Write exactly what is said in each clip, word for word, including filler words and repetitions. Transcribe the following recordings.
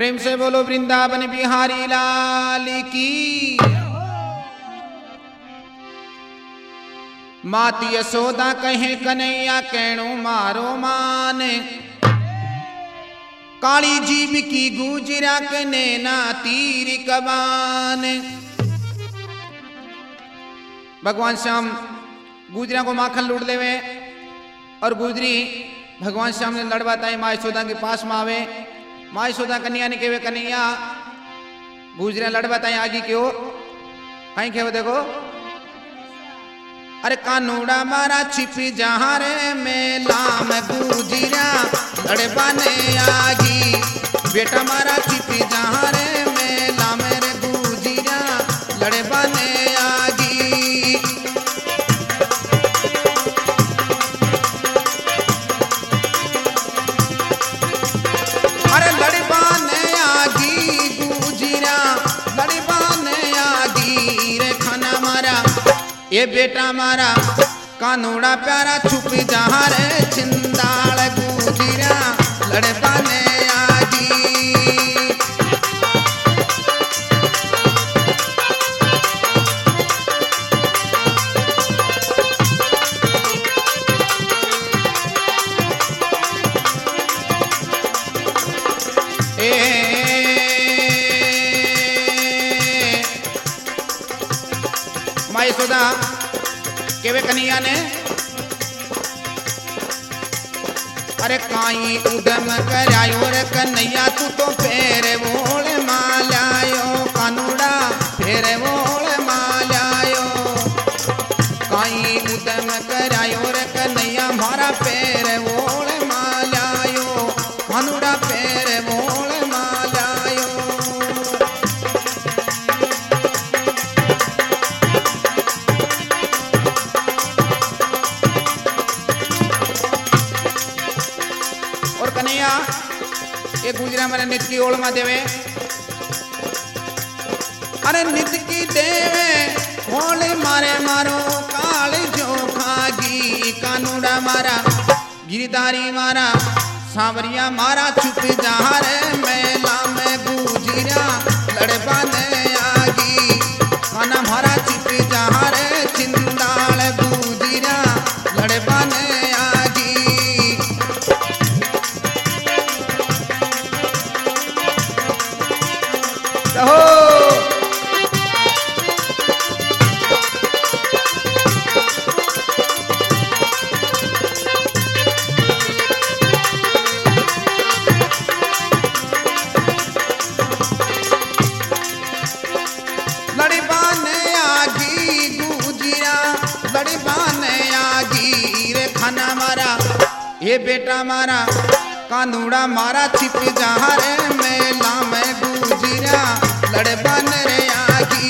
प्रेम से बोलो वृंदावन बिहारी लाल की। माती यशोदा कहे कन्हैया कहणो मारो मान, काली जीव की गुजरा के नैना तीर कबान। भगवान श्याम गुजरा को माखन लूट देवे और गुजरी भगवान श्याम ने लड़वाता माँ यशोदा के पास में आवे। माँ यशोदा कन्हैया ने कहे कन्हैया गुजरा लड़वाता आगे क्यों कहीं कहे देखो, अरे कानूड़ा मारा छिपी जहाँ रे मेला में गुजरा लड़वाने आगी, बेटा मारा छिपी जहाँ रे मेला मेरे गुजरा लड़वाने आगी। अरे लड़वाने आगी गुजरा लड़वाने आगी रे खाना मारा ये बेटा मारा कानूड़ा प्यारा छुप जहाँ रे छिंदाल गुजरा लड़वाने आगी। माँ यशोदा केवे कन्हैया ने अरे काई उदम करायो रे कन्हैया तू तो फेरे बोल मालायो, कानूड़ा फेरे बोल मालायो। काई उदम करायो रे कन्हैया मारा फेरे बोल मालायो, कानूड़ा फेरे बोल मालायो। कन्हैया ये गुजरा मेरे नित की ओल में देवे, अरे नित की देवे ओले मारे मारो काल जो खागी। कानूड़ा मारा गिरधारी मारा सांवरिया मारा छुप जहाँ रे मेला में गुजरा लड़वाने आगी। खाना मारा छुप जहाँ रे छिंदाल गुजरा लड़वाने आगी। लड़वाने आगी गुजरा लड़वाने आगी रे खाना मारा ये बेटा मारा कानूड़ा मारा छिप जहाँ रे मेला में गुजरा लड़वाने रे आगी।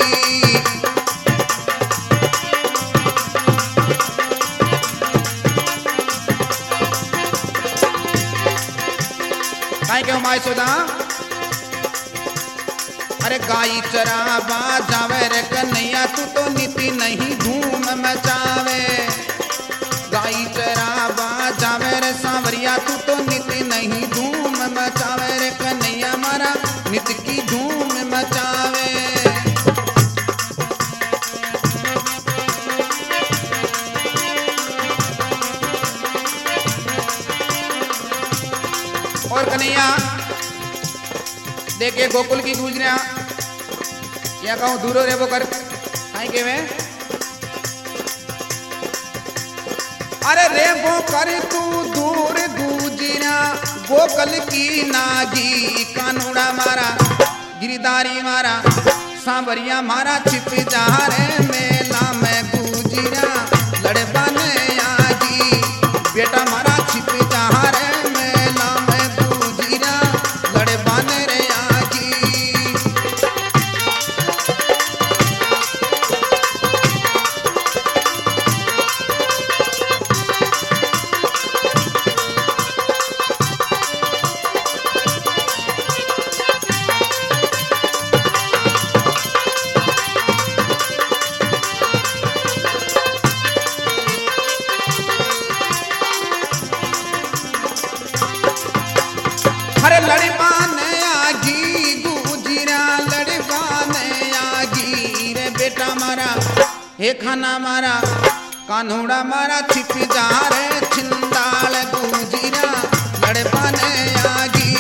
काहे क्यों माँ यशोदा अरे गाई चरावा जावे रे कन्हैया तू तो नीति नहीं धूम मचावे। गाई चरावा जावे रे सांवरिया तू तो नीति नहीं धूम मचावे रे कन्हैया मारा नित की धूम मचावे। और कन्हैया देखे गोकुल की गुजरा या कहूँ दूरो रे वो कर आई के में अरे रे वो कर तू दूर गुजरा गोकुल की नागी। कानूड़ा मारा गिरधारी मारा सांवरिया मारा छिप जहाँ रे मेला में गुजरा लड़वाने आगी। बेटा मारा छिप जहाँ रे मेला में गुजरा लड़वाने रे आगी। देखा ना मारा कानूड़ा मारा छिप जा रे छिंदाल गुजरा लड़ पाने आगी।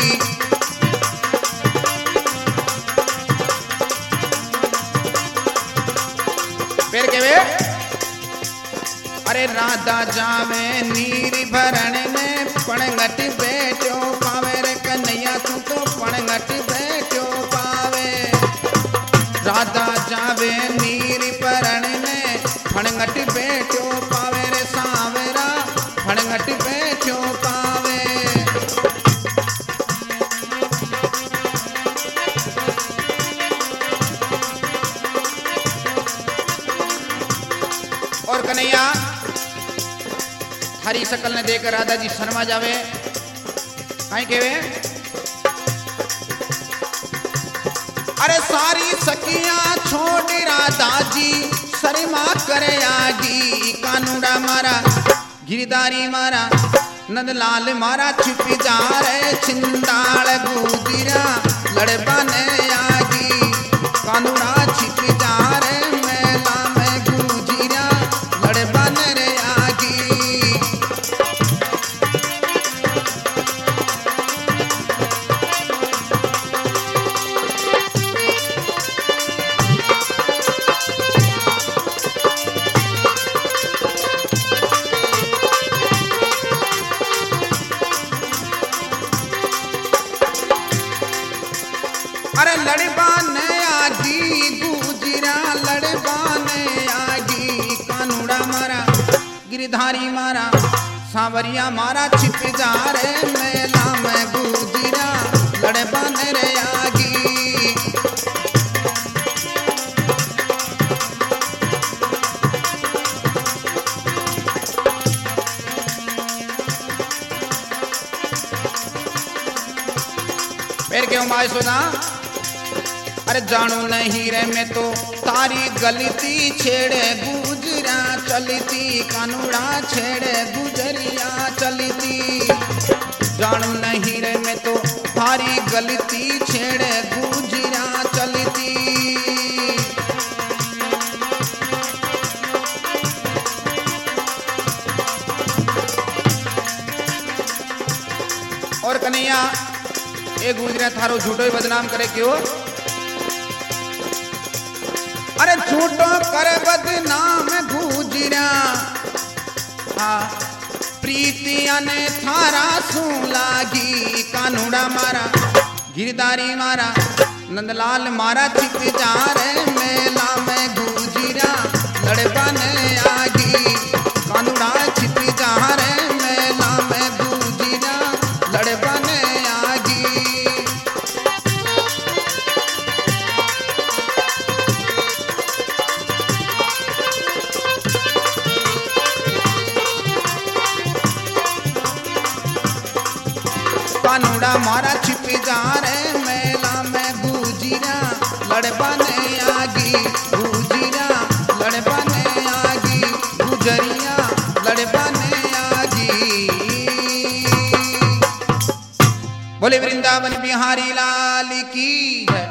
फिर के वे अरे राधा जावे नीर भरण में पणगट बैठो पावे रे कन्हैया तू तो पणगट बैठो पावे। राधा जावे नीर भरण में पणगट बैठो पावे रे सांवरा पणगट बैठो पावे। और कन्हैया हरी शकल ने देकर राधा जी शर्मा जावे कहीं केवे अरे सारी सखियां छोड़ राधा जी शर्मा करे आगी। कानूड़ा मारा गिरधारी मारा नंदलाल मारा छिप जा रे छिंदाल गुजरा लड़ पाने आगी। कानूड़ा छिप जा रे मेला में गुजरा लड़ पाने रे आगी। अरे लड़बाने आगी गुजरा लड़बाने आगी। कानूड़ा मारा गिरधारी मारा सांवरिया मारा छिप जा रे मेला में गुजरा लड़बाने रे आगी। फिर क्यों माय सुना अरे जानू नहीं रे मैं तो तारी गलती छेड़े गुजरा चलती। कानूड़ा छेड़े गुजरिया चलती। जानू नहीं रे मैं तो तारी गलती छेड़े गुजरा चलती। और कन्हैया ए गुजरा थारो झूठो ही बदनाम करे क्यों अरे झूठो कर बदनाम गुजरा। हाँ प्रीतिया ने थारा सू लागी। कानूड़ा मारा गिरधारी मारा नंदलाल मारा छिप जा रे मेला में गुजरा लड़ पाने आगी। कानूड़ा छिप जा रे मेला में गुजरा लड़ पाने आगी। कानूड़ा मारा छिप जा रे मेला में गुजरा लड़ पाने आगी। गुजरा लड़ पाने आगी गुजरिया लड़ पाने आगी। बोले वृंदावन बिहारी लाल की जय।